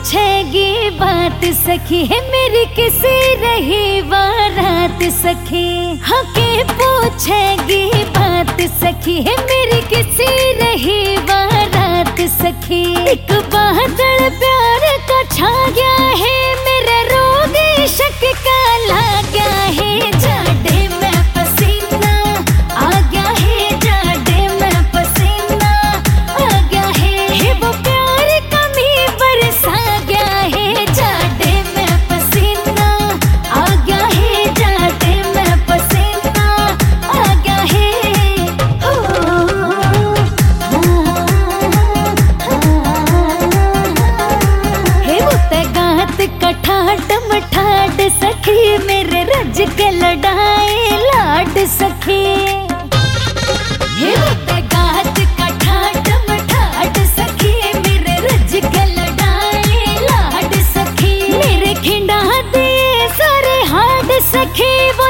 पूछेगी बात सखी है मेरी किसी रही बारात सखी। हाँ के पूछेगी बात सखी है मेरी किसी रही बारात सखी। एक बादल प्यार का छा गया है मेरा रोग इश्क का ला गया है। जाड़े में पसीना आ गया है, जाड़े में पसीना आ गया है वो प्यार कमी बरसा गया है। जाड़े में पसीना आ गया है, जाड़े में पसीना आ गया है। वो तगात कठाट मठाट सखी मेरे रज के लड़ाए लाड सखी। वो तगात कठाट मठाट सखी मेरे रज के लड़ाए लाड सखी। मेरे खिंडा दिए सारे हाड सखी।